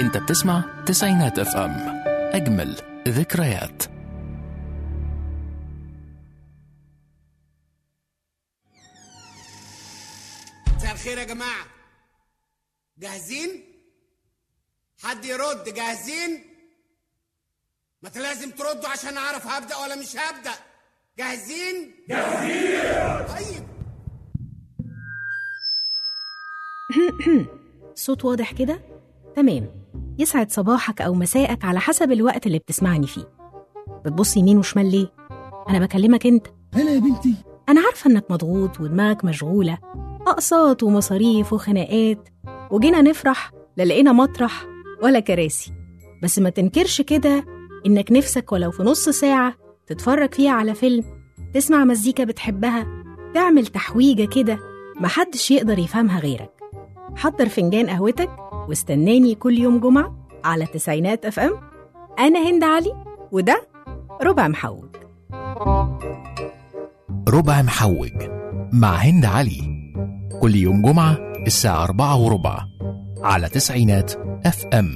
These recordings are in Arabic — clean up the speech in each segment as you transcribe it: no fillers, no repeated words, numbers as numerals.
انت بتسمع تسعينات اف ام، اجمل ذكريات. مساء الخير يا جماعة، جاهزين؟ حد يرد؟ جاهزين؟ ما انت لازم تردوا عشان اعرف هبدأ ولا مش هبدأ. جاهزين؟ جاهزين. طيب صوت واضح كده؟ تمام. يسعد صباحك أو مساءك على حسب الوقت اللي بتسمعني فيه. بتبص يمين وشمال ليه؟ أنا بكلمك أنت. أنا يا بنتي أنا عارفة إنك مضغوط ودماغك مشغولة، أقساط ومصاريف وخناقات، وجينا نفرح لا لقينا مطرح ولا كراسي. بس ما تنكرش كده إنك نفسك ولو في نص ساعة تتفرج فيها على فيلم، تسمع مزيكا بتحبها، تعمل تحويجة كده محدش يقدر يفهمها غيرك. حضر فنجان قهوتك واستناني كل يوم جمعة على تسعينات اف ام. أنا هند علي وده ربع محوج. ربع محوج مع هند علي، كل يوم جمعة الساعة 4:15 على تسعينات اف ام.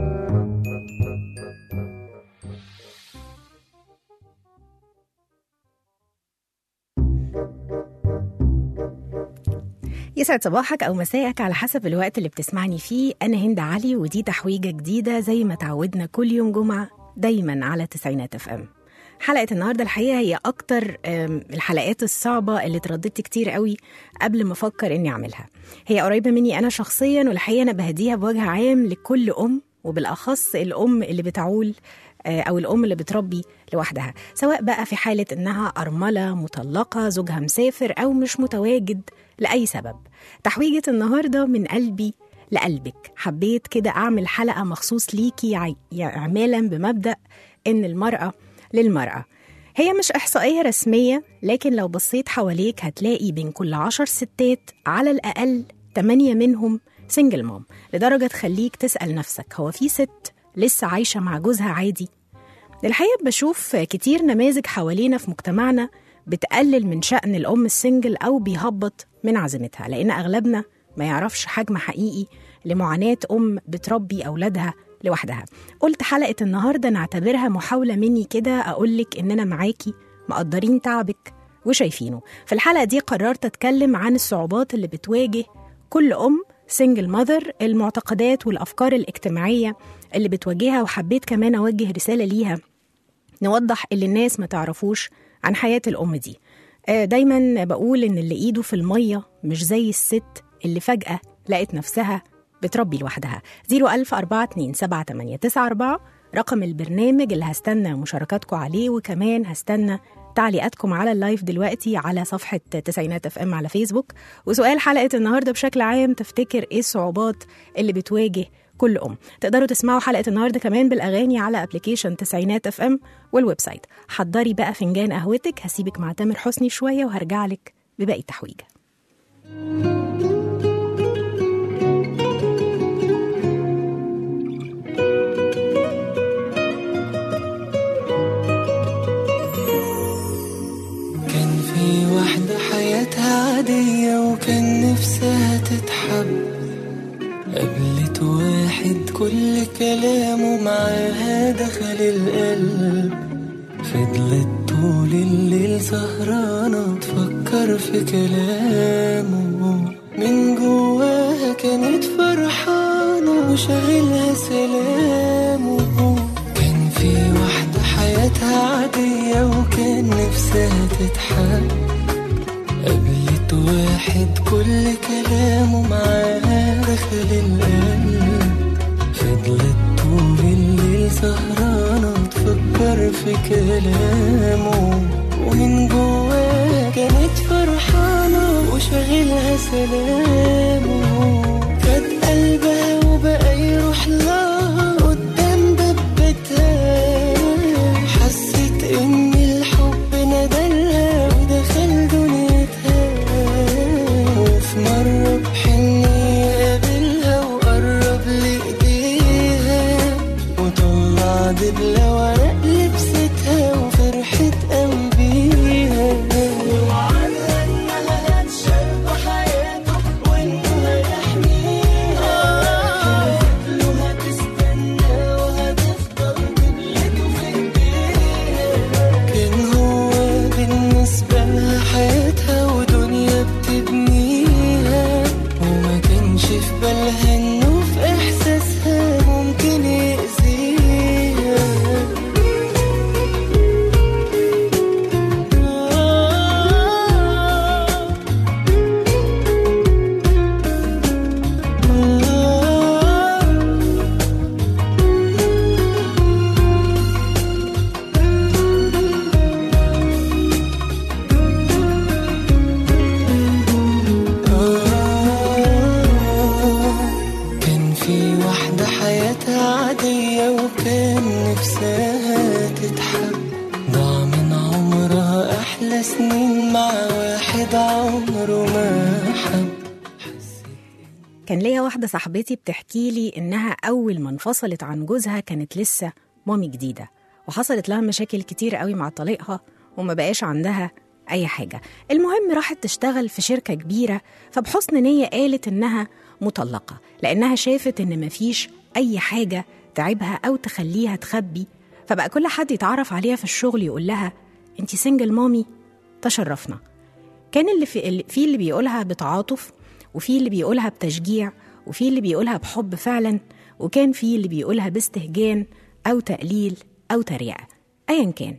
يسعد صباحك أو مساءك على حسب الوقت اللي بتسمعني فيه. أنا هند علي ودي تحويجة جديدة زي ما تعودنا كل يوم جمعة دايما على تسعينات اف ام. حلقة النهاردة الحقيقة هي أكتر الحلقات الصعبة اللي ترددت كتير قوي قبل ما أفكر إني أعملها. هي قريبة مني أنا شخصيا، والحقيقة أنا بهديها بوجه عام لكل أم، وبالأخص الأم اللي بتعول أو الأم اللي بتربي لوحدها، سواء بقى في حالة إنها أرملة، مطلقة، زوجها مسافر، أو مش متواجد لأي سبب. تحويجة النهاردة من قلبي لقلبك. حبيت كده أعمل حلقة مخصوص ليكي إعمالا بمبدأ إن المرأة للمرأة. هي مش إحصائية رسمية، لكن لو بصيت حواليك هتلاقي بين كل 10 ستات على الأقل 8 منهم سنجل مام، لدرجة تخليك تسأل نفسك هو في ست لسه عايشة مع جوزها عادي؟ الحقيقة بشوف كتير نماذج حوالينا في مجتمعنا بتقلل من شأن الأم السنجل أو بيهبط من عزيمتها، لأن أغلبنا ما يعرفش حجم حقيقي لمعاناة أم بتربي أولادها لوحدها. قلت حلقة النهاردة نعتبرها محاولة مني كده أقولك إننا معاكي، مقدرين تعبك وشايفينه. في الحلقة دي قررت أتكلم عن الصعوبات اللي بتواجه كل أم سنجل ماذر، المعتقدات والأفكار الاجتماعية اللي بتواجهها، وحبيت كمان أوجه رسالة ليها نوضح اللي الناس ما تعرفوش عن حياة الأم دي. دايما بقول إن اللي إيده في المية مش زي الست اللي فجأة لقت نفسها بتربي لوحدها. 014278994 رقم البرنامج اللي هستنى مشاركاتكم عليه، وكمان هستنى تعليقاتكم على اللايف دلوقتي على صفحة تسعينات اف ام على فيسبوك. وسؤال حلقة النهاردة بشكل عام، تفتكر ايه الصعوبات اللي بتواجه كل أم؟ تقدروا تسمعوا حلقة النهاردة كمان بالأغاني على أبليكيشن تسعينات اف ام والويب سايت. حضري بقى فنجان قهوتك، هسيبك مع تامر حسني شوية وهرجع لك بباقي التحويجة. حياتها عادية وكان نفسها تتحب، قابلت واحد كل كلامه معاها دخل القلب، فضلت طول الليل سهرانة تفكر في كلامه، من جواها كانت فرحانة وشغلها سلامه. كان في واحدة حياتها عادية وكان نفسها تتحب، قابلت واحد كل كلامه معاها دخل القلب، فضلت طول الليل سهرانة تفكر في كلامه، ومن جواها كانت فرحانة وشغلها سلامه. خد قلبها وبقى يروح لها قدام دبتها، حست ان الحب ندلها ودخل دنيتها، وفي مرة بحنية قابلها وقرب لإيديها، وطلع دبلة ورق لبستها وفرحت قوي بيها، ووعدها انها هتشارك حياته وانه هيحميها. عادية وكان نفسها تتحب، ضاع من عمرها أحلى سنين مع واحد عمره ما حب. كان ليا واحدة صاحبتي بتحكي لي إنها أول ما انفصلت عن جوزها كانت لسه مامي جديدة، وحصلت لها مشاكل كتير قوي مع طليقها وما بقاش عندها أي حاجة. المهم راحت تشتغل في شركة كبيرة، فبحسن نية قالت إنها مطلقة لأنها شافت إن مفيش أي حاجة تعبها أو تخليها تخبي، فبقى كل حد يتعرف عليها في الشغل يقول لها أنتي سنجل مامي، تشرفنا. كان اللي بيقولها بتعاطف، وفي اللي بيقولها بتشجيع، وفي اللي بيقولها بحب فعلا، وكان في اللي بيقولها باستهجان أو تقليل أو تريقة، أيا كان.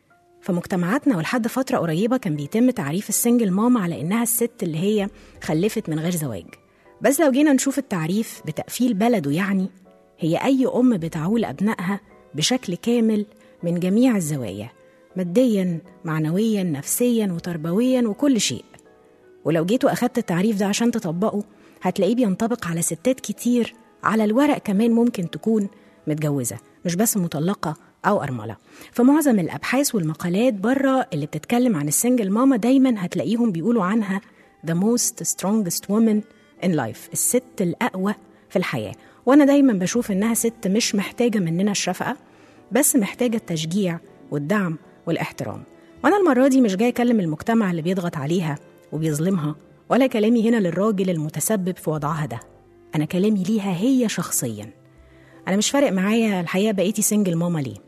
فمجتمعاتنا ولحد فترة قريبة كان بيتم تعريف السنجل ماما على إنها الست اللي هي خلفت من غير زواج. بس لو جينا نشوف التعريف بتقفيل بلده، يعني هي أي أم بتعول أبنائها بشكل كامل من جميع الزوايا، مادياً، معنوياً، نفسياً وتربوياً وكل شيء. ولو جيتوا أخدت التعريف ده عشان تطبقه هتلاقيه بينطبق على ستات كتير على الورق كمان ممكن تكون متجوزة، مش بس مطلقة أو أرملة. فمعظم الأبحاث والمقالات بره اللي بتتكلم عن السنجل ماما دايما هتلاقيهم بيقولوا عنها the most strongest woman in life، الست الأقوى في الحياة. وأنا دايما بشوف إنها ست مش محتاجة مننا الشفقة، بس محتاجة التشجيع والدعم والاحترام. وأنا المرة دي مش جاي أكلم المجتمع اللي بيضغط عليها وبيظلمها، ولا كلامي هنا للراجل المتسبب في وضعها ده، أنا كلامي ليها هي شخصيا. أنا مش فارق معايا الحقيقة بقيتي سنجل ماما ليه،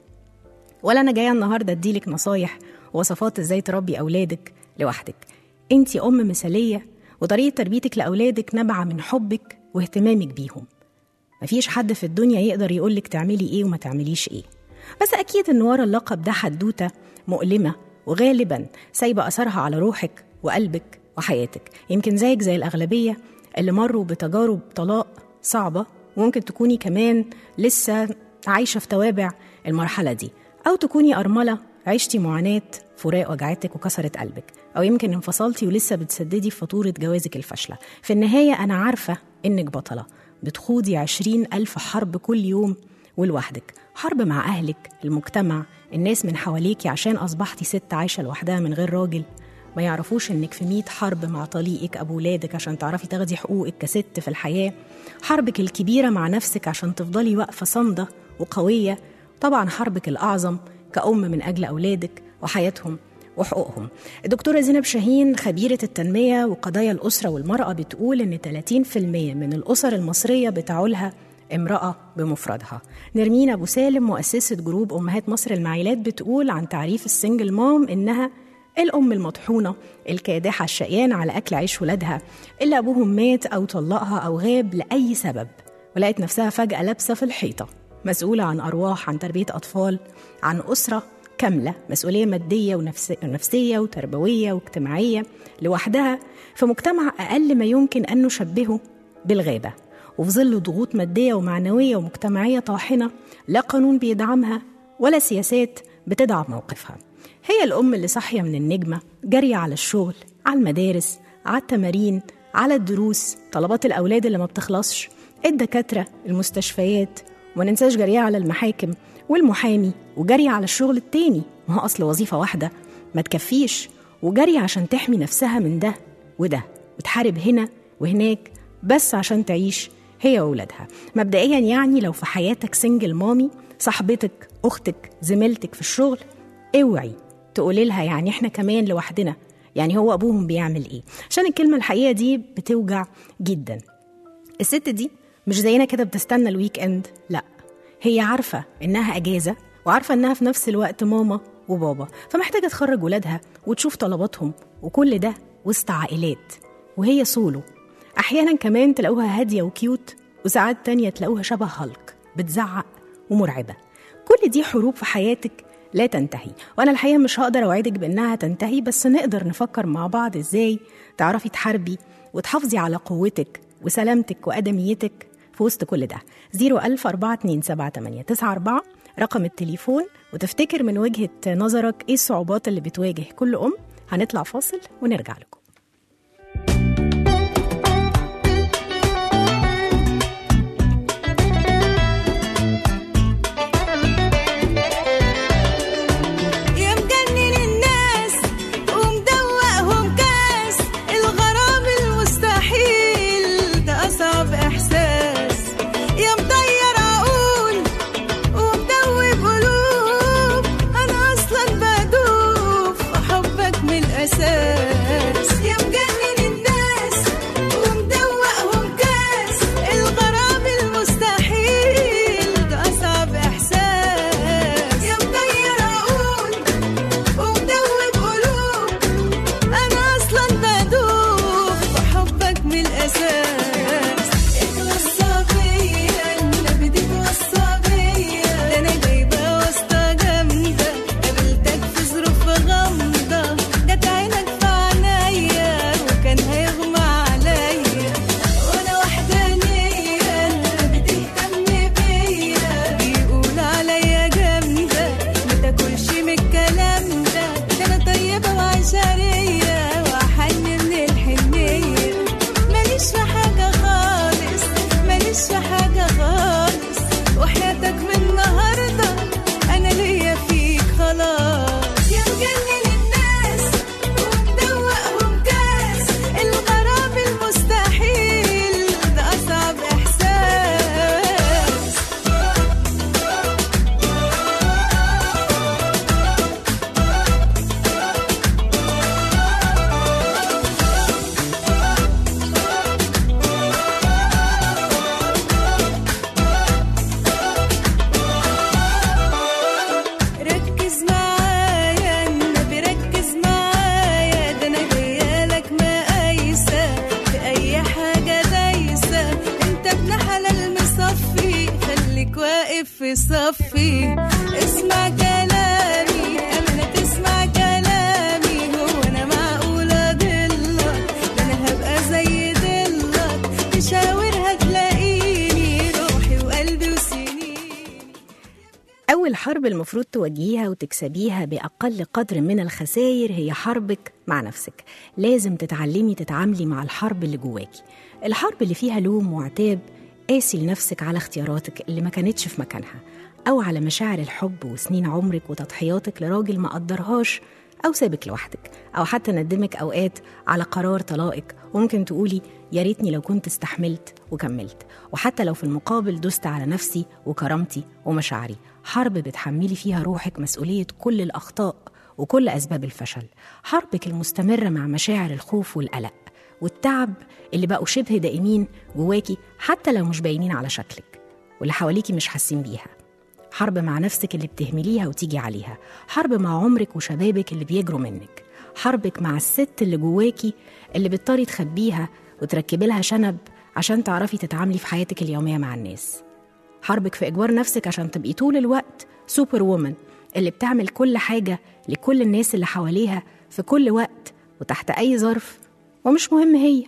ولا أنا جاية النهاردة أديلك نصايح ووصفات إزاي تربي أولادك لوحدك. أنتي أم مثالية، وطريقة تربيتك لأولادك نبعة من حبك واهتمامك بيهم. مفيش حد في الدنيا يقدر يقولك تعملي إيه وما تعمليش إيه. بس أكيد إن ورا اللقب ده حدوتة مؤلمة، وغالبا سايبة أثرها على روحك وقلبك وحياتك. يمكن زيك زي الأغلبية اللي مروا بتجارب طلاق صعبة، وممكن تكوني كمان لسه عايشة في توابع المرحلة دي، أو تكوني أرملة عشتي معاناة فراق وجعتك وكسرت قلبك، أو يمكن انفصلتي ولسه بتسددي فاتورة جوازك الفاشلة. في النهاية أنا عارفة إنك بطلة بتخوضي 20,000 حرب كل يوم ولوحدك، حرب مع أهلك، المجتمع، الناس من حواليكي، عشان أصبحتي ست عايشة لوحدها من غير راجل. ما يعرفوش إنك في 100 حرب مع طليقك أبو ولادك عشان تعرفي تاخدي حقوقك كست في الحياة. حربك الكبيرة مع نفسك عشان تفضلي واقفة صامدة وقوية. طبعا حربك الأعظم كأم من أجل أولادك وحياتهم وحقوقهم. الدكتورة زينب شاهين خبيرة التنمية وقضايا الأسرة والمرأة بتقول إن 30% من الأسر المصرية بتعولها امرأة بمفردها. نرمين أبو سالم مؤسسة جروب أمهات مصر المعيلات بتقول عن تعريف السنجل مام إنها الأم المطحونة الكادحة الشقيانة على أكل عيش ولادها، اللي أبوهم مات أو طلقها أو غاب لأي سبب، ولقيت نفسها فجأة لابسة في الحيطة، مسؤولة عن أرواح، عن تربية أطفال، عن أسرة كاملة، مسؤولية مادية ونفسية وتربوية واجتماعية لوحدها في مجتمع أقل ما يمكن أن نشبهه بالغابة، وفي ظل ضغوط مادية ومعنوية ومجتمعية طاحنة لا قانون بيدعمها ولا سياسات بتدعم موقفها. هي الأم اللي صاحية من النجمة، جارية على الشغل، على المدارس، على التمارين، على الدروس، طلبات الأولاد اللي ما بتخلصش، الدكاترة، المستشفيات، وما ننساش جارية على المحاكم والمحامي، وجارية على الشغل التاني، ما هو أصل وظيفة واحدة ما تكفيش، وجارية عشان تحمي نفسها من ده وده، وتحارب هنا وهناك بس عشان تعيش هي وولادها. مبدئيا يعني لو في حياتك سنجل مامي، صاحبتك، أختك، زميلتك في الشغل، اوعي تقولي لها يعني احنا كمان لوحدنا، يعني هو أبوهم بيعمل ايه، عشان الكلمة الحقيقة دي بتوجع جدا. الست دي مش زينا كده بتستنى الويك اند، لا، هي عارفة إنها أجازة، وعارفة إنها في نفس الوقت ماما وبابا، فمحتاجة تخرج ولادها وتشوف طلباتهم، وكل ده وسط عائلات، وهي سولو. أحيانا كمان تلاقوها هادية وكيوت، وساعات تانية تلاقوها شبه هالك، بتزعق ومرعبة. كل دي حروب في حياتك لا تنتهي، وأنا الحقيقة مش هقدر أوعدك بأنها تنتهي، بس نقدر نفكر مع بعض إزاي تعرفي تحاربي وتحافظي على قوتك وسلامتك وأدميتك في وسط كل ده. 01042788994 رقم التليفون، وتفتكر من وجهة نظرك إيه الصعوبات اللي بتواجه كل أم. هنطلع فاصل ونرجع لكم. في صفي. اسمع كلامي أمانة تسمع كلامي، هو أنا معقول أضلك؟ ده أنا هبقى زي ضلك، تشاور هتلاقيني روحي وقلبي وسنيني. أول حرب المفروض تواجهيها وتكسبيها بأقل قدر من الخسائر هي حربك مع نفسك. لازم تتعلمي تتعاملي مع الحرب اللي جواكي، الحرب اللي فيها لوم وعتاب، قاسي لنفسك على اختياراتك اللي ما كانتش في مكانها، أو على مشاعر الحب وسنين عمرك وتضحياتك لراجل ما قدرهاش أو سابك لوحدك، أو حتى ندمك أوقات على قرار طلاقك، وممكن تقولي يا ريتني لو كنت استحملت وكملت، وحتى لو في المقابل دست على نفسي وكرامتي ومشاعري. حرب بتحملي فيها روحك مسؤولية كل الأخطاء وكل أسباب الفشل، حربك المستمرة مع مشاعر الخوف والقلق والتعب اللي بقوا شبه دائمين جواكي حتى لو مش باينين على شكلك واللي حواليكي مش حاسين بيها. حرب مع نفسك اللي بتهمليها وتيجي عليها، حرب مع عمرك وشبابك اللي بيجروا منك، حربك مع الست اللي جواكي اللي بتضطري تخبيها وتركبي لها شنب عشان تعرفي تتعاملي في حياتك اليومية مع الناس، حربك في إجبار نفسك عشان تبقي طول الوقت سوبر وومن اللي بتعمل كل حاجة لكل الناس اللي حواليها في كل وقت وتحت أي ظرف ومش مهم هي.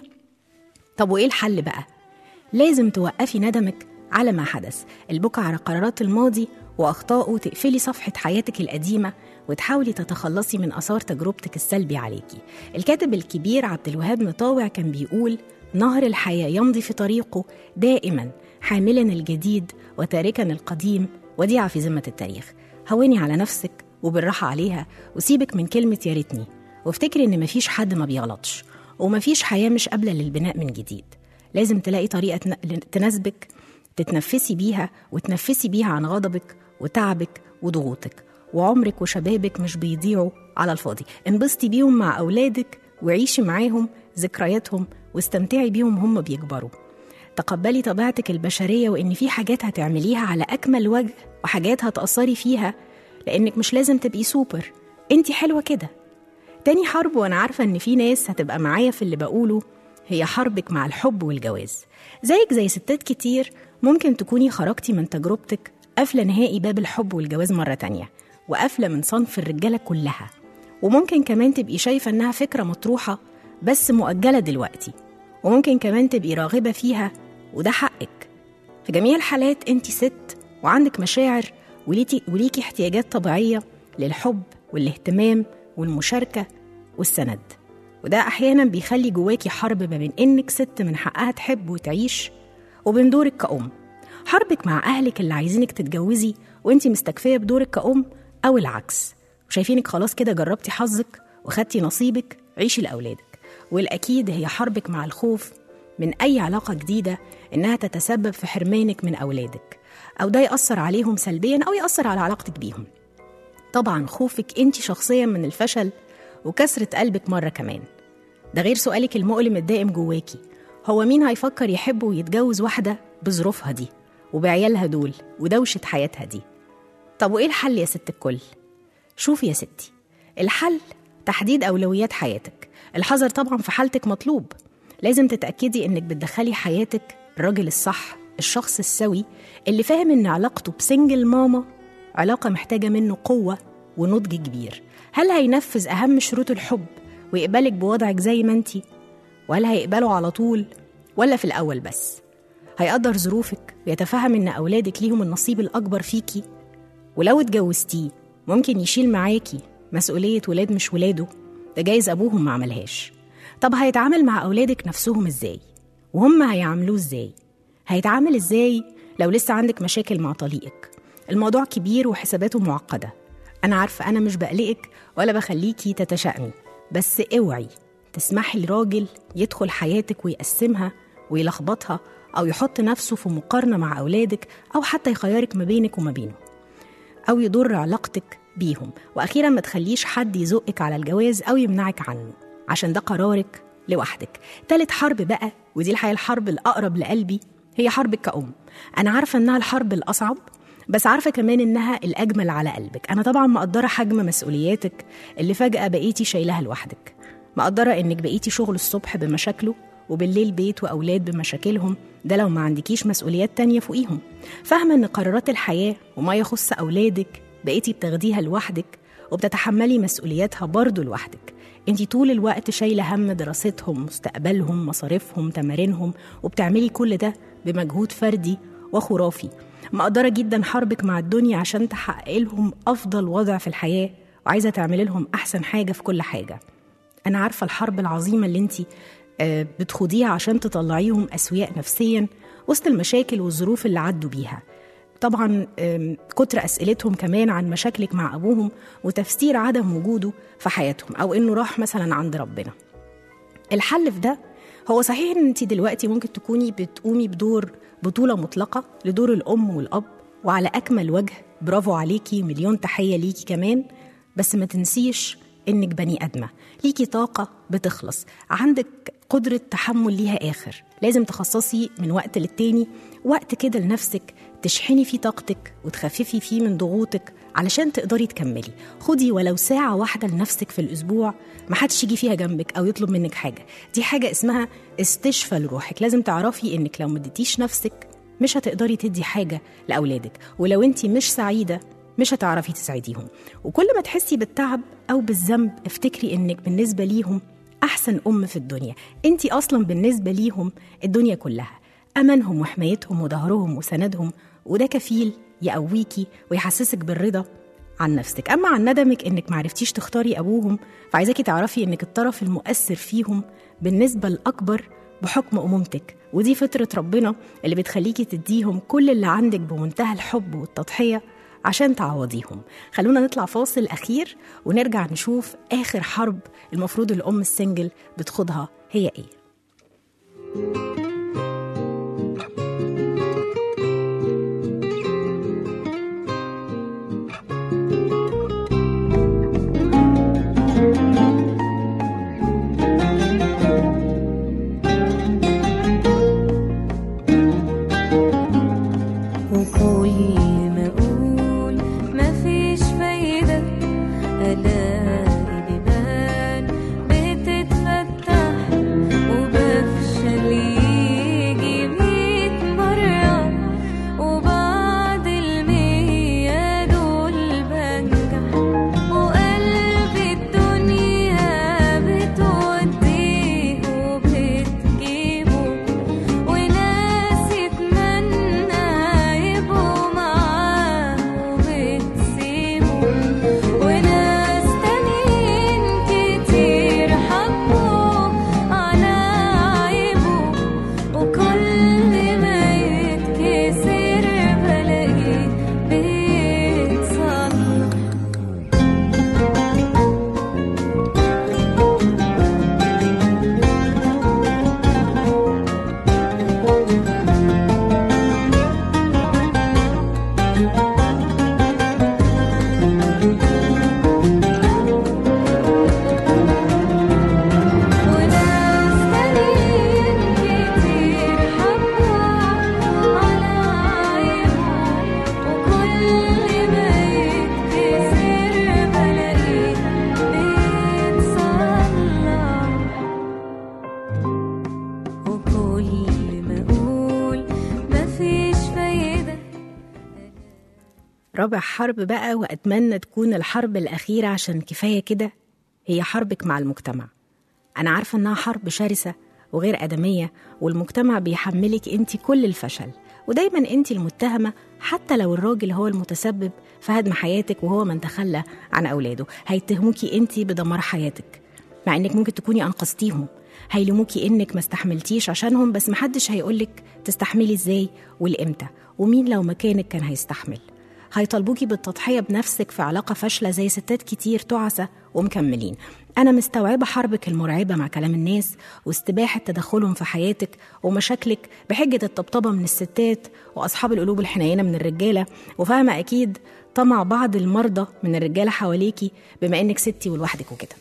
طب وإيه الحل بقى؟ لازم توقفي ندمك على ما حدث، البكا على قرارات الماضي وأخطائه، وتقفلي صفحة حياتك القديمة وتحاولي تتخلصي من آثار تجربتك السلبي عليكي. الكاتب الكبير عبد الوهاب مطاوع كان بيقول: نهر الحياة يمضي في طريقه دائما حاملا الجديد وتاركا القديم وديعة في ذمة التاريخ. هوني على نفسك وبالراحة عليها وسيبك من كلمة يا ريتني، وافتكري إن مفيش حد ما بيغلطش ومفيش حياة مش قابلة للبناء من جديد. لازم تلاقي طريقة تناسبك تتنفسي بيها وتنفسي بيها عن غضبك وتعبك وضغوطك. وعمرك وشبابك مش بيضيعوا على الفاضي، انبسطي بيهم مع أولادك وعيشي معاهم ذكرياتهم واستمتعي بيهم هم بيكبروا. تقبلي طبيعتك البشرية وإن في حاجات هتعمليها على أكمل وجه وحاجات هتأثري فيها، لأنك مش لازم تبقي سوبر، انتي حلوة كده. تاني حرب، وأنا عارفة إن في ناس هتبقى معايا في اللي بقوله، هي حربك مع الحب والجواز. زيك زي ستات كتير ممكن تكوني خرجتي من تجربتك قافلة نهائي باب الحب والجواز مرة تانية، وقافلة من صنف الرجالة كلها، وممكن كمان تبقي شايفة إنها فكرة مطروحة بس مؤجلة دلوقتي، وممكن كمان تبقي راغبة فيها وده حقك. في جميع الحالات انتي ست وعندك مشاعر وليكي احتياجات طبيعية للحب والاهتمام والمشاركة والسند، وده أحيانا بيخلي جواكي حرب ما بين إنك ست من حقها تحب وتعيش وبين دورك كأم. حربك مع أهلك اللي عايزينك تتجوزي وإنتي مستكفية بدورك كأم، أو العكس وشايفينك خلاص كده جربتي حظك وخدتي نصيبك، عيشي لأولادك. والأكيد هي حربك مع الخوف من أي علاقة جديدة إنها تتسبب في حرمانك من أولادك، أو ده يأثر عليهم سلبيا أو يأثر على علاقتك بيهم. طبعا خوفك انتي شخصيا من الفشل وكسرة قلبك مرة كمان، ده غير سؤالك المؤلم الدائم جواكي: هو مين هيفكر يحب ويتجوز واحدة بظروفها دي وبعيالها دول ودوشة حياتها دي؟ طب وإيه الحل يا ست الكل؟ شوفي يا ستي، الحل تحديد أولويات حياتك. الحذر طبعا في حالتك مطلوب، لازم تتأكدي إنك بتدخلي حياتك الراجل الصح، الشخص السوي اللي فاهم إن علاقته بسنجل ماما علاقة محتاجة منه قوة ونضج كبير. هل هينفذ أهم شروط الحب ويقبلك بوضعك زي ما انتي، وهل هيقبله على طول ولا في الأول بس؟ هيقدر ظروفك ويتفهم إن أولادك ليهم النصيب الأكبر فيكي، ولو اتجوزتيه ممكن يشيل معاكي مسؤولية ولاد مش ولاده، ده جايز أبوهم ما عملهاش. طب هيتعامل مع أولادك نفسهم إزاي؟ وهم هيعاملوه إزاي؟ هيتعامل إزاي لو لسه عندك مشاكل مع طليقك؟ الموضوع كبير وحساباته معقدة. أنا عارفة أنا مش بقلقك ولا بخليكي تتشائمي، بس اوعي تسمحي لراجل يدخل حياتك ويقسمها ويلخبطها أو يحط نفسه في مقارنة مع أولادك، أو حتى يخيرك ما بينك وما بينه، أو يضر علاقتك بيهم. وأخيرا ما تخليش حد يزقك على الجواز أو يمنعك عنه، عشان ده قرارك لوحدك. تالت حرب بقى، ودي الحقيقة الحرب الأقرب لقلبي، هي حربك كأم. أنا عارفة إنها الحرب الأصعب، بس عارفة كمان إنها الأجمل على قلبك. أنا طبعا مقدرة حجم مسؤولياتك اللي فجأة بقيتي شايلها لوحدك، مقدرة إنك بقيتي شغل الصبح بمشاكله وبالليل بيت وأولاد بمشاكلهم، ده لو ما عندكيش مسؤوليات تانية فوقيهم. فاهمة إن قرارات الحياة وما يخص أولادك بقيتي بتاخديها لوحدك وبتتحملي مسؤولياتها برضو لوحدك. انتي طول الوقت شايلة هم دراستهم، مستقبلهم، مصاريفهم، تمارينهم، وبتعملي كل ده بمجهود فردي وخرافي. مقدرة جدا حربك مع الدنيا عشان تحققي لهم أفضل وضع في الحياة، وعايزة تعملي لهم أحسن حاجة في كل حاجة. أنا عارفة الحرب العظيمة اللي انتي بتخوضيها عشان تطلعيهم أسوياء نفسيا وسط المشاكل والظروف اللي عدوا بيها. طبعا كتر أسئلتهم كمان عن مشاكلك مع أبوهم وتفسير عدم وجوده في حياتهم أو إنه راح مثلا عند ربنا. الحل في ده هو صحيح إن انتي دلوقتي ممكن تكوني بتقومي بدور بطولة مطلقة لدور الأم والأب، وعلى أكمل وجه برافو عليكي، مليون تحية ليكي كمان. بس ما تنسيش إنك بني آدمة ليكي طاقة بتخلص، عندك قدرة تحمل ليها آخر. لازم تخصصي من وقت للتاني وقت كده لنفسك تشحني فيه طاقتك وتخففي فيه من ضغوطك علشان تقدري تكملي. خدي ولو ساعة واحدة لنفسك في الأسبوع، ما حدش يجي فيها جنبك أو يطلب منك حاجة. دي حاجة اسمها استشفاء لروحك. لازم تعرفي إنك لو مديتيش نفسك مش هتقدري تدي حاجة لأولادك، ولو انتي مش سعيدة مش هتعرفي تسعديهم. وكل ما تحسي بالتعب أو بالذنب افتكري إنك بالنسبة ليهم أحسن أم في الدنيا. انتي أصلا بالنسبة ليهم الدنيا كلها، أمانهم وحمايتهم وظهرهم وسندهم، وده كفيل يقويكي ويحسسك بالرضا عن نفسك. أما عن ندمك إنك معرفتيش تختاري أبوهم، فعايزاكي تعرفي إنك الطرف المؤثر فيهم بالنسبة الأكبر بحكم أمومتك، ودي فطرة ربنا اللي بتخليكي تديهم كل اللي عندك بمنتهى الحب والتضحية عشان تعوضيهم. خلونا نطلع فاصل أخير ونرجع نشوف آخر حرب المفروض الأم السنجل بتخوضها هي إيه. رابع حرب بقى، وأتمنى تكون الحرب الأخيرة عشان كفاية كده، هي حربك مع المجتمع. أنا عارفة إنها حرب شرسة وغير آدمية، والمجتمع بيحملك أنت كل الفشل، ودايما أنت المتهمة حتى لو الراجل هو المتسبب في هدم حياتك وهو من تخلى عن أولاده. هيتهموكي أنت بدمار حياتك مع إنك ممكن تكوني أنقذتيهم، هيلوموكي إنك ما استحملتيش عشانهم، بس محدش هيقولك تستحملي إزاي والإمتى، ومين لو مكانك كان هيستحمل. هيطالبوكي بالتضحية بنفسك في علاقة فاشلة زي ستات كتير تعسى ومكملين. أنا مستوعبة حربك المرعبة مع كلام الناس واستباحة تدخلهم في حياتك ومشاكلك بحجة الطبطبة من الستات وأصحاب القلوب الحنينة من الرجالة، وفاهمة أكيد طمع بعض المرضى من الرجالة حواليكي بما إنك ستي ولوحدك وكده.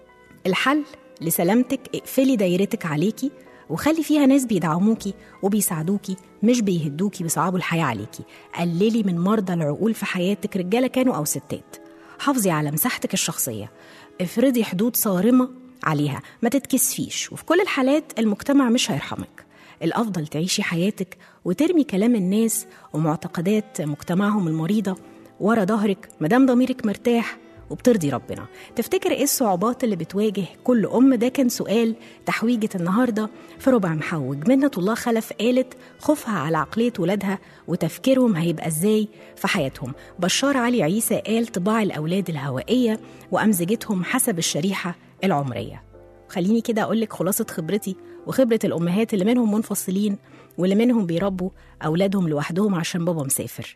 الحل لسلامتك، اقفلي دايرتك عليكي وخلي فيها ناس بيدعموكي وبيساعدوكي مش بيهدوكي بيصعبوا الحياة عليكي. قللي من مرضى العقول في حياتك، رجالة كانوا أو ستات. حافظي على مساحتك الشخصية، افرضي حدود صارمة عليها، ما تتكسفيش، وفي كل الحالات المجتمع مش هيرحمك. الأفضل تعيشي حياتك وترمي كلام الناس ومعتقدات مجتمعهم المريضة ورا ظهرك مدام ضميرك مرتاح وبترضي ربنا. تفتكر إيه الصعوبات اللي بتواجه كل أم؟ ده كان سؤال تحويجة النهاردة في ربع محوج. منة الله خلف قالت خوفها على عقلية ولادها وتفكيرهم هيبقى إزاي في حياتهم. بشار علي عيسى قال طباع الأولاد الهوائية وأمزجتهم حسب الشريحة العمرية. خليني كده أقولك خلاصة خبرتي وخبرة الأمهات اللي منهم منفصلين واللي منهم بيربوا أولادهم لوحدهم عشان بابا مسافر.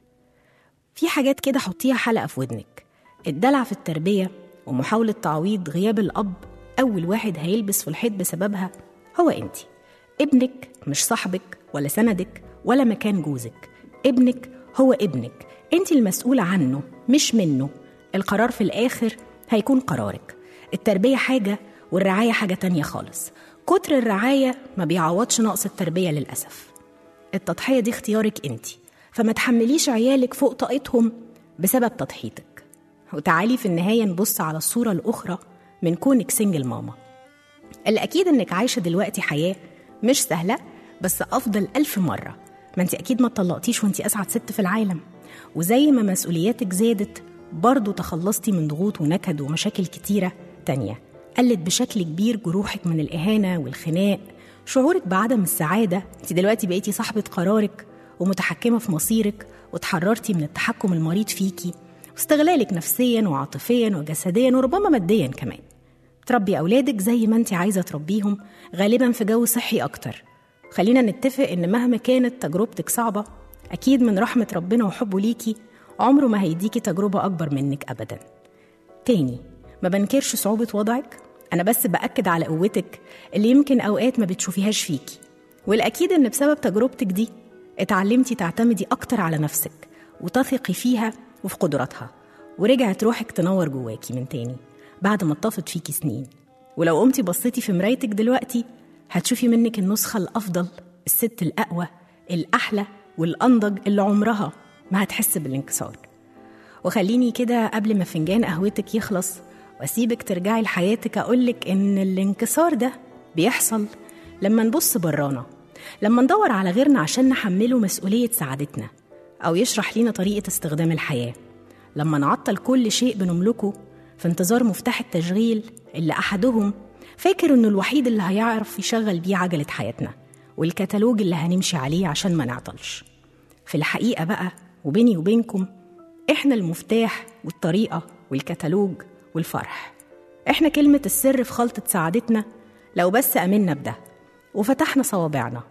في حاجات كده حطيها حلقة في ودنك. الدلع في التربية ومحاولة تعويض غياب الأب، أول واحد هيلبس في الحيط بسببها هو أنتي. ابنك مش صاحبك ولا سندك ولا مكان جوزك. ابنك هو ابنك، أنتي المسؤولة عنه مش منه. القرار في الآخر هيكون قرارك. التربية حاجة والرعاية حاجة تانية خالص. كتر الرعاية ما بيعوضش نقص التربية للأسف. التضحية دي اختيارك أنتي، فما تحمليش عيالك فوق طاقتهم بسبب تضحيتك. وتعالي في النهاية نبص على الصورة الأخرى من كونك سنجل ماما. الأكيد أنك عايشة دلوقتي حياة مش سهلة، بس أفضل 1000 مرة. ما أنت أكيد ما اتطلقتيش وأنت أسعد ست في العالم، وزي ما مسؤولياتك زادت برضو تخلصتي من ضغوط ونكد ومشاكل كتيرة تانية. قلت بشكل كبير جروحك من الإهانة والخناق، شعورك بعدم السعادة. أنت دلوقتي بقيتي صاحبة قرارك ومتحكمة في مصيرك، وتحررتي من التحكم المريض فيكي واستغلالك نفسيا وعاطفيا وجسديا وربما ماديا كمان. تربي أولادك زي ما أنت عايزة تربيهم، غالبا في جو صحي أكتر. خلينا نتفق إن مهما كانت تجربتك صعبة، أكيد من رحمة ربنا وحبه ليكي عمره ما هيديكي تجربة أكبر منك أبدا. تاني، ما بنكرش صعوبة وضعك، أنا بس بأكد على قوتك اللي يمكن أوقات ما بتشوفيهاش فيكي. والأكيد إن بسبب تجربتك دي اتعلمتي تعتمدي أكتر على نفسك وتثقي فيها وفي قدراتها، ورجعت روحك تنور جواكي من تاني بعد ما اتطفت فيكي سنين. ولو قمتي بصيتي في مرايتك دلوقتي هتشوفي منك النسخة الأفضل، الست الأقوى الأحلى والأنضج اللي عمرها ما هتحس بالانكسار. وخليني كده قبل ما فنجان قهوتك يخلص واسيبك ترجعي لحياتك أقولك إن الانكسار ده بيحصل لما نبص برانا، لما ندور على غيرنا عشان نحمله مسؤولية سعادتنا أو يشرح لينا طريقة استخدام الحياة، لما نعطل كل شيء بنملكه في انتظار مفتاح التشغيل اللي أحدهم فاكر إنه الوحيد اللي هيعرف يشغل بيه عجلة حياتنا والكتالوج اللي هنمشي عليه عشان ما نعطلش. في الحقيقة بقى وبيني وبينكم، إحنا المفتاح والطريقة والكتالوج والفرح. إحنا كلمة السر في خلطة سعادتنا لو بس أمنا بده وفتحنا صوابعنا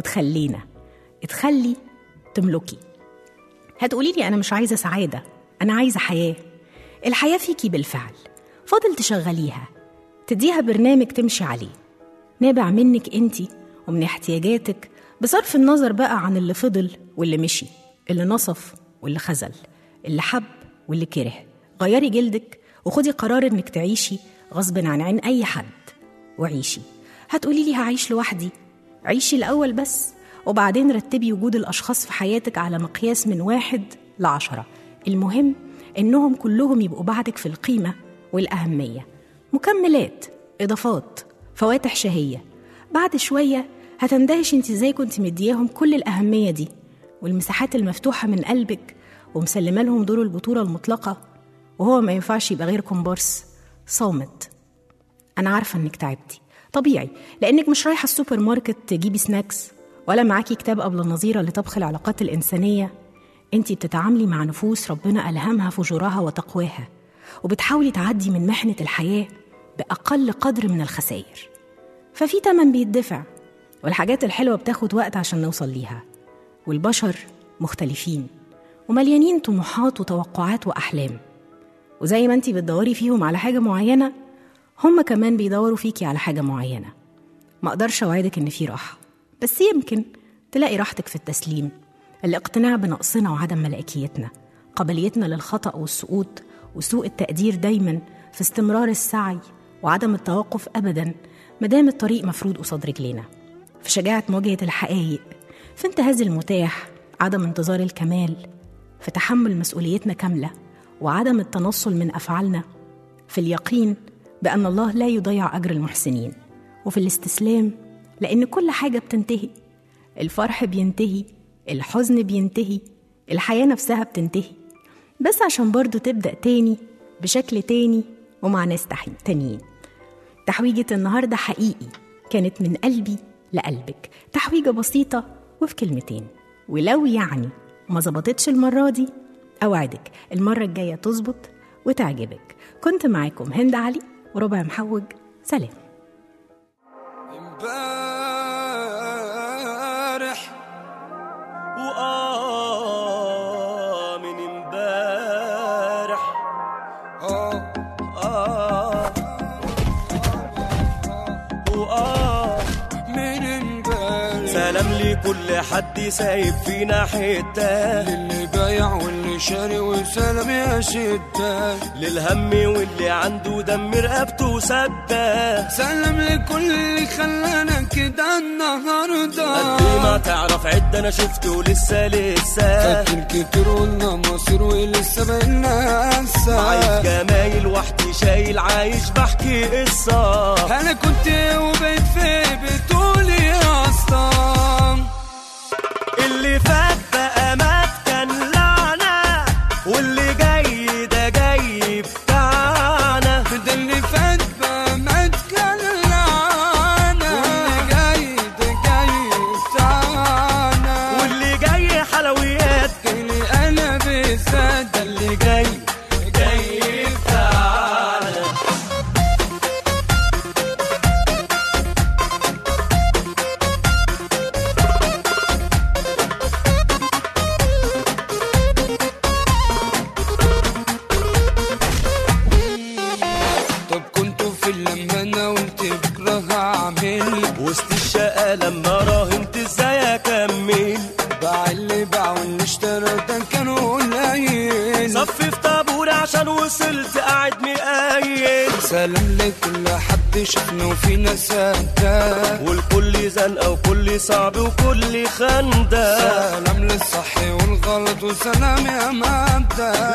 اتخلي تملكي. هتقولي لي أنا مش عايزة سعادة، أنا عايزة حياة. الحياة فيكي بالفعل، فاضل تشغليها، تديها برنامج تمشي عليه نابع منك انتي ومن احتياجاتك، بصرف النظر بقى عن اللي فضل واللي مشي، اللي نصف واللي خزل، اللي حب واللي كره. غيري جلدك وخدي قرار انك تعيشي غصب عن عين اي حد وعيشي. هتقولي لي هعيش لوحدي، عيشي الأول بس، وبعدين رتبي وجود الأشخاص في حياتك على مقياس من 1 ل10. المهم إنهم كلهم يبقوا بعدك في القيمة والأهمية، مكملات، إضافات، فواتح شهية. بعد شوية هتندهش انت ازاي كنت مدياهم كل الأهمية دي والمساحات المفتوحة من قلبك ومسلمة لهم دور البطولة المطلقة، وهو ما ينفعش يبقى غير كومبارس صامت. أنا عارفة إنك تعبتي، طبيعي، لأنك مش رايحة السوبر ماركت تجيبي سناكس ولا معاكي كتاب قبل النظيرة لطبخ العلاقات الإنسانية. انتي بتتعاملي مع نفوس ربنا ألهمها فجورها وتقواها، وبتحاولي تعدي من محنة الحياة بأقل قدر من الخسائر. ففي تمن بيدفع، والحاجات الحلوة بتاخد وقت عشان نوصل ليها. والبشر مختلفين ومليانين طموحات وتوقعات وأحلام، وزي ما انتي بتدوري فيهم على حاجة معينة، هم كمان بيدوروا فيكي على حاجة معينة. ما أقدرش أوعدك إن في راحة، بس يمكن تلاقي راحتك في التسليم، الاقتناع بنقصنا وعدم ملائكيتنا، قابليتنا للخطأ والسقوط وسوء التقدير دايما، في استمرار السعي وعدم التوقف أبدا مدام الطريق مفروض قصاد رجلينا، في شجاعة مواجهة الحقائق، في انتهاز المتاح، عدم انتظار الكمال، في تحمل مسؤوليتنا كاملة وعدم التنصل من أفعالنا، في اليقين بأن الله لا يضيع أجر المحسنين، وفي الاستسلام لأن كل حاجة بتنتهي. الفرح بينتهي، الحزن بينتهي، الحياة نفسها بتنتهي، بس عشان برضو تبدأ تاني بشكل تاني ومع ناس تانيين. تحويجة النهاردة حقيقي كانت من قلبي لقلبك، تحويجة بسيطة وفي كلمتين، ولو يعني ما زبطتش المرة دي أوعدك المرة الجاية تظبط وتعجبك. كنت معاكم هند علي وربع محوج. سلام. امبارح من امبارح من امبارح. سلام لكل حد سايب فينا حتة، للي بايع واللي شاري، وسلام يا شدة للهم واللي عنده دم رقبته سدة. سلام لكل اللي خلانا كده النهارده، قد ما تعرف عد انا شفته لسه فاكر كتير قلنا مصير ولسه بقينا انسى. عايش جمايل وحدي شايل عايش بحكي قصة، انا كنت وبقيت في بتقولي يا اسطى. اللي فات بقى مات كان لعنة، واللي جاي ده جاي بتاعنا. ده اللي فات بقى مات كان لعنة، واللي جاي ده جاي بتاعنا. واللي جاي حلويات اللي انا بالذات، ده اللي جاي بتاعنا. طب كنتوا في لما انا وانت بكره هعمل، وسط الشقة لما راهنت ازاي اكمل. باع اللي باع واللي اشترى ده كانوا قليل، صفي في طابوري عشان وصلت قاعد مقايل. سلام لكل حد شفنا وفينا سادة، والكل زنقة وكل صعب وكل خندة. سلام للصح والغلط وسلام يا مبدأ،